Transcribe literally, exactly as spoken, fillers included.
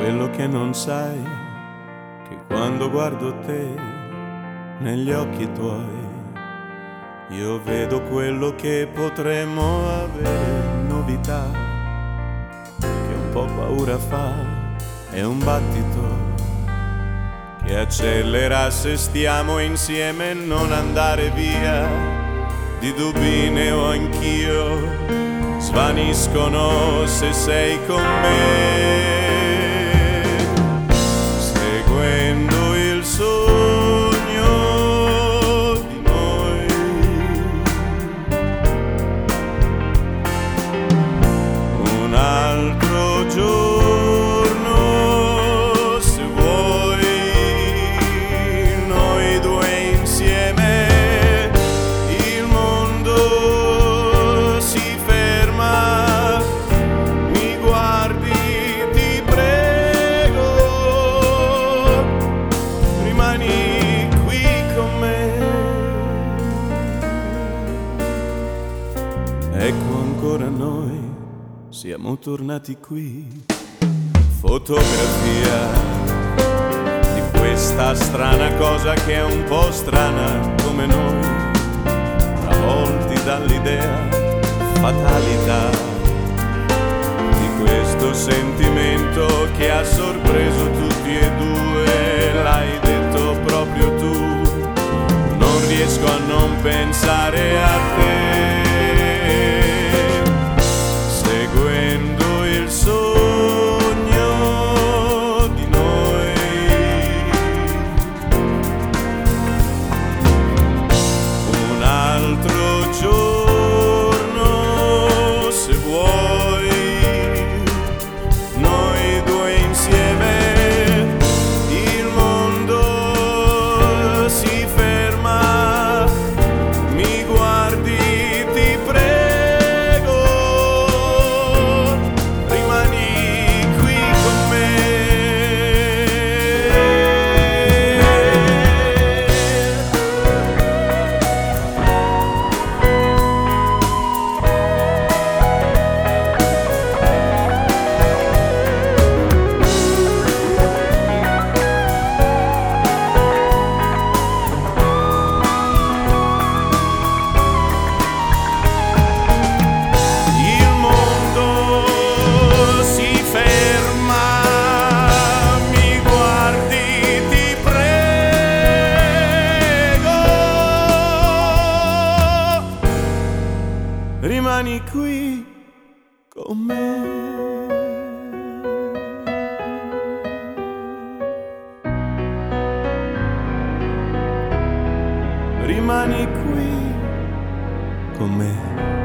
quello che non sai, che quando guardo te negli occhi tuoi, io vedo quello che potremmo avere, novità che un po' paura fa, è un battito che accelera se stiamo insieme, non andare via, di dubbi ne ho anch'io, svaniscono se sei con me. Seguendo il sogno di noi, un altro giorno, se vuoi, noi due insieme, il mondo si ferma, mi guardi, ti prego, rimani qui con me. Ecco ancora noi, siamo tornati qui, fotografia di questa strana cosa che è un po' strana come noi, travolti dall'idea, fatalità di questo sentimento che ha sorpreso tutti e due, l'hai detto proprio tu, non riesco a non pensare a te. Seguendo il sogno di noi, un altro giorno, se vuoi, noi due insieme, il mondo si ferma, mi guardi, ti prego, rimani qui con me. Il mondo si ferma, mi guardi, ti prego, rimani qui con me. Rimani qui con me.